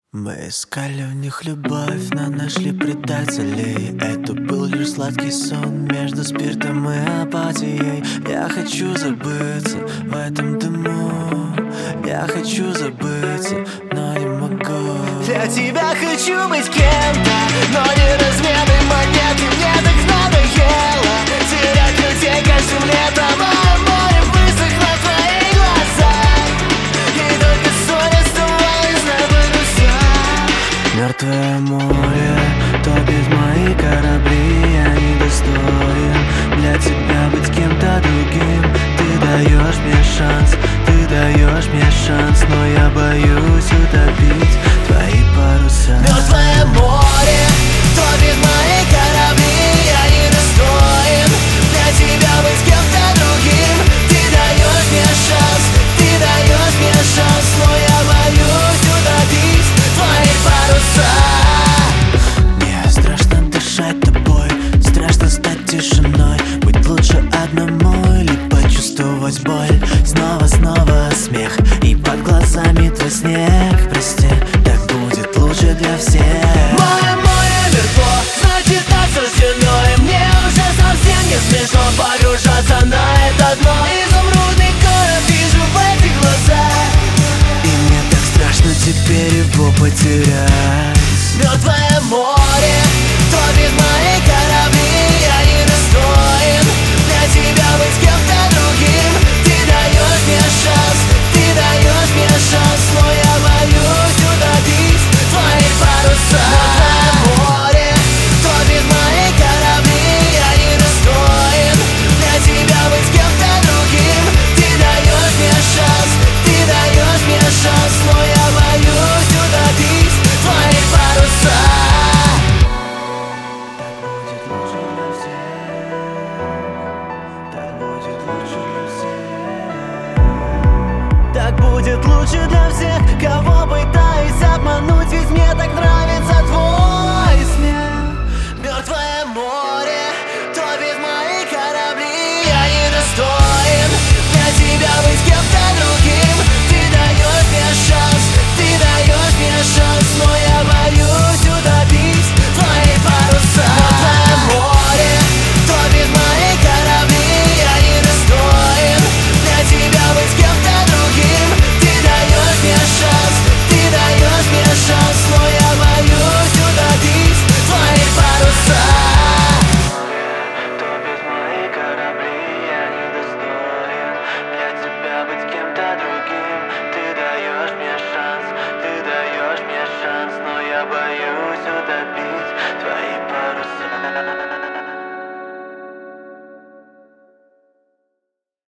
Мы искали в них любовь, но нашли предателей. Это был лишь сладкий сон между спиртом и апатией. Я хочу забыться в этом дыму, я хочу забыться, но не могу. Для тебя хочу быть кем-то, но не разменной монеты. Мне так надоело терять людей каждым летом, а море высохло в твоих глазах, и только соль оставалась на парусах. Мертвое море топит мои корабли, я недостоин для тебя быть кем-то другим. Ты даешь мне шанс, ты даешь мне шанс, но я боюсь утопить твои паруса. Мертвое море топит мои корабли, я недостоин для тебя быть кем-то другим. Ты даешь мне шанс, ты даешь мне шанс, но я боюсь утопить твои паруса. Мне страшно дышать тобой, страшно стать тишиной, быть лучше одному или почувствовать боль. Снова смех, и под глазами твой снег. Прости, так будет лучше для всех. Мое море мертво, значит осуждено, и мне уже совсем не смешно погружаться на это дно. Изумрудный город вижу в этих глазах, И мне так страшно теперь его потерять. мертвое море топит мои корабли.